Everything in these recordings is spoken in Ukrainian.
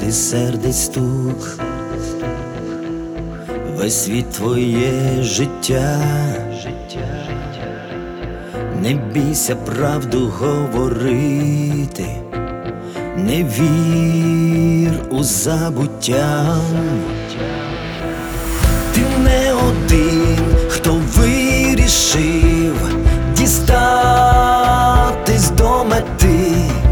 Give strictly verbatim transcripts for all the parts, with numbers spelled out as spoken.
чути сердець стук, весь світ твоє життя. Не бійся правду говорити, не вір у забуття. Ти не один, хто вирішив дістатись до мети.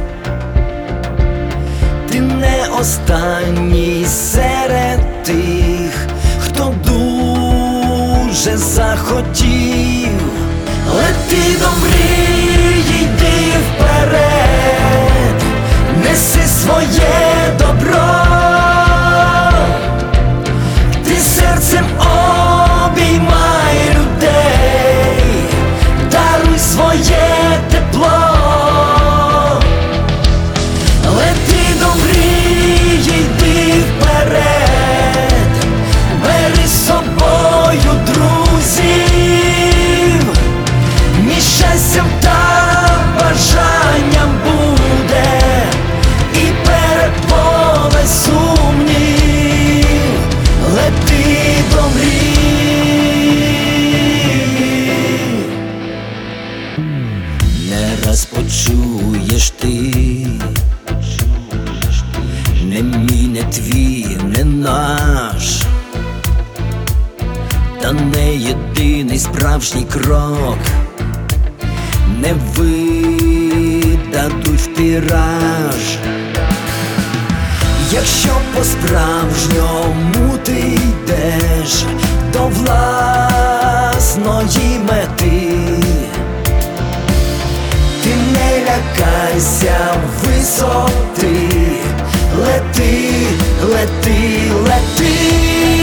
Ти не останній серед тих, хто дуже захотів. Лети до мрії, йди вперед, неси своє добро. Ти серцем обіймай людей, даруй своє тепло. Лети до мрії, йди вперед, бери з собою друзів. Між щастям та бажанням буде і переповне сумнів. Лети до мрій. Не раз почуєш ти, не мій, не твій, не наш, та не єдиний справжній крок не видадуть в тираж. Якщо по-справжньому ти йдеш до власної мети, ти не лякайся висоти. Лети, лети, лети.